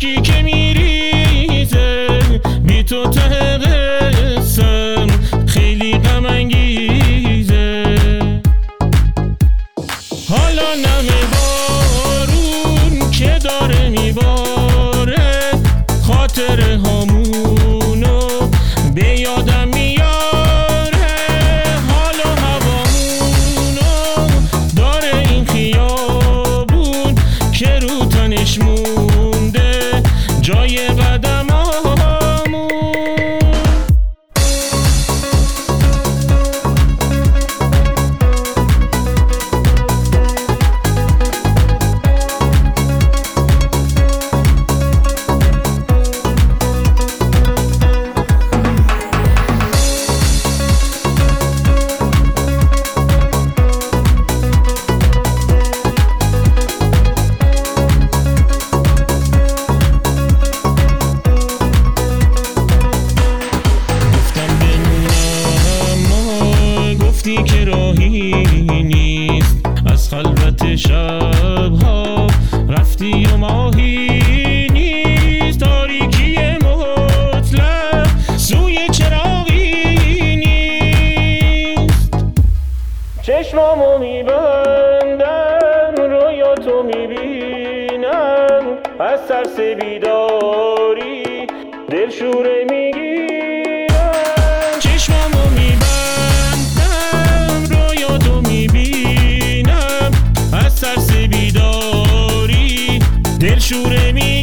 اشکی که میریزه بی تو ته قسم خیلی غم انگیزه. حالا نم بارون که داره میباره خاطره هامونو به یادم میاره. حالا هوامونو داره این خیابون که رو تنش مونده جای قدمامون. گفتی که راهی نیست از خلوت شبها رفتی و ماهی نیست. تاریکی مطلق سوی چراغی نیست. چشمامو میبندم رویاتو میبینم از ترس بیداری دلشوره میگیرم. چشمامو ترس بیداری دلشوره می